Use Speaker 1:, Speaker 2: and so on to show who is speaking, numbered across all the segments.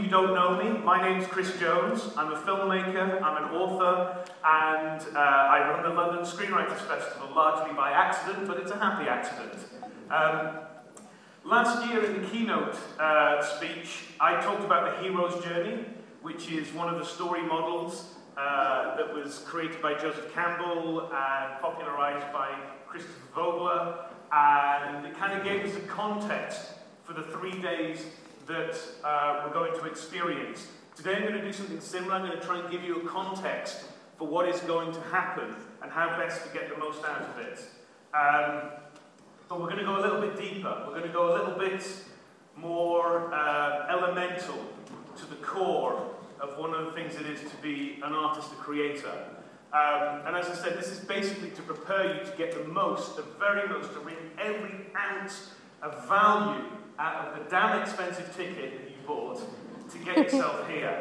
Speaker 1: who don't know me, my name's Chris Jones. I'm a filmmaker, I'm an author, and I run the London Screenwriters Festival largely by accident, but it's a happy accident. Last year in the keynote speech, I talked about the hero's journey, which is one of the story models that was created by Joseph Campbell and popularized by Christopher Vogler, and it kind of gave us a context for the 3 days that we're going to experience. Today I'm going to do something similar. I'm going to try and give you a context for what is going to happen and how best to get the most out of it. But we're going to go a little bit deeper. We're going to go a little bit more elemental to the core of one of the things it is to be an artist, a creator. And as I said, this is basically to prepare you to get the most, the very most, to wring every ounce of value out of the damn expensive ticket that you bought to get yourself here.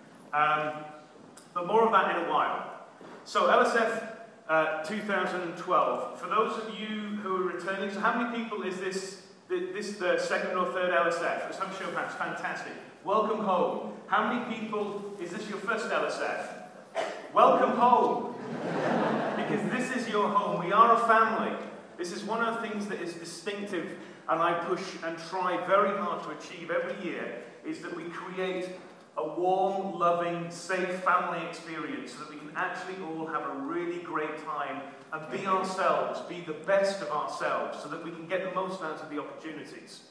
Speaker 1: But more of that in a while. So LSF 2012. For those of you who are returning, so how many people is this the second or third LSF? Let's have a show of hands. Fantastic. Welcome home. How many people, is this your first LSF? Welcome home. Because this is your home. We are a family. This is one of the things that is distinctive, and I push and try very hard to achieve every year, is that we create a warm, loving, safe family experience so that we can actually all have a really great time and be ourselves, be the best of ourselves, so that we can get the most out of the opportunities.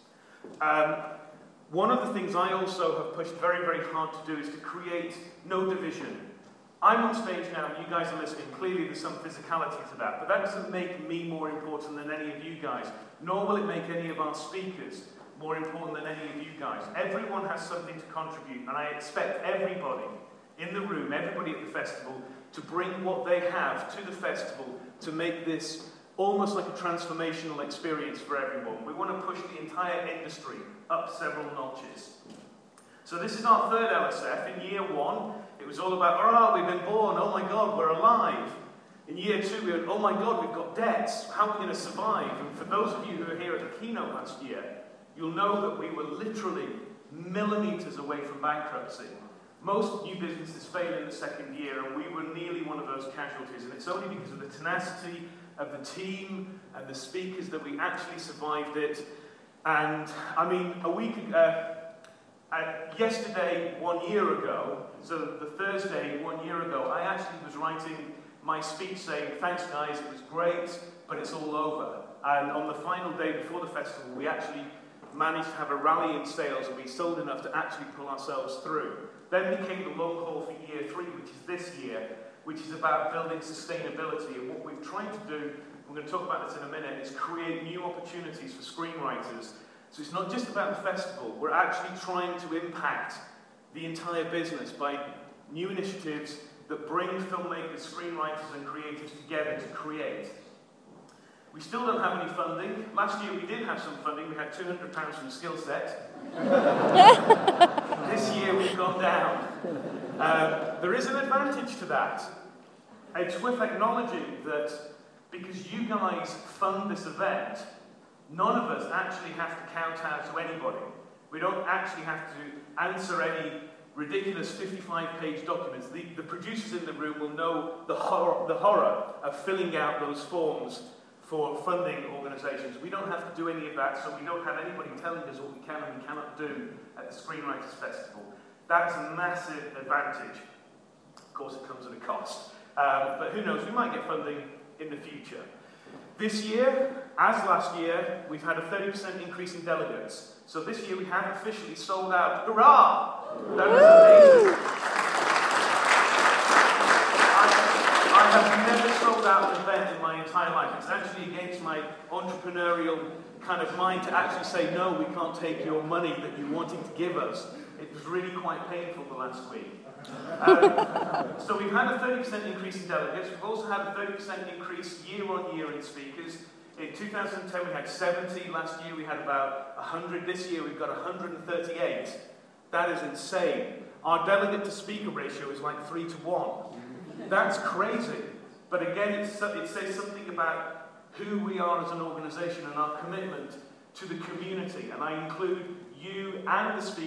Speaker 1: One of the things I also have pushed very, very hard to do is to create no division. I'm on stage now, and you guys are listening. Clearly there's some physicality to that, but that doesn't make me more important than any of you guys, nor will it make any of our speakers more important than any of you guys. Everyone has something to contribute, and I expect everybody in the room, everybody at the festival, to bring what they have to the festival to make this almost like a transformational experience for everyone. We want to push the entire industry up several notches. So this is our third LSF. In year one, it was all about, hurrah, we've been born, oh my God, we're alive. In year two, we went, oh my God, we've got debts, how are we going to survive? And for those of you who were here at the keynote last year, you'll know that we were literally millimeters away from bankruptcy. Most new businesses fail in the second year, and we were nearly one of those casualties, and it's only because of the tenacity of the team and the speakers that we actually survived it. And, I mean, a week ago, yesterday, 1 year ago, so the Thursday, 1 year ago, I actually was writing my speech saying, thanks guys, it was great, but it's all over. And on the final day before the festival, we actually managed to have a rally in sales, and we sold enough to actually pull ourselves through. Then came the long haul for year three, which is this year, which is about building sustainability. And what we've tried to do, we're going to talk about this in a minute, is create new opportunities for screenwriters. So it's not just about the festival, we're actually trying to impact the entire business by new initiatives that bring filmmakers, screenwriters and creatives together to create. We still don't have any funding. Last year we did have some funding, we had £200 from Skillset. This year we've gone down. There is an advantage to that. It's worth acknowledging that because you guys fund this event, none of us actually have to kowtow to anybody. We don't actually have to answer any ridiculous 55-page documents. The producers in the room will know the horror of filling out those forms for funding organisations. We don't have to do any of that, so we don't have anybody telling us what we can and we cannot do at the Screenwriters Festival. That's a massive advantage. Of course, it comes at a cost. But who knows, we might get funding in the future. This year, as last year, we've had a 30% increase in delegates. So this year we have officially sold out. Hurrah! That is amazing. I have never sold out an event in my entire life. It's actually against my entrepreneurial kind of mind to actually say, no, we can't take your money that you're wanting to give us. It was really quite painful the last week. So we've had a 30% increase in delegates. We've also had a 30% increase year on year in speakers. In 2010 we had 70, last year we had about 100, this year we've got 138. That is insane. Our delegate to speaker ratio is like 3 to 1. That's crazy. But again, it says something about who we are as an organisation and our commitment to the community. And I include you and the speakers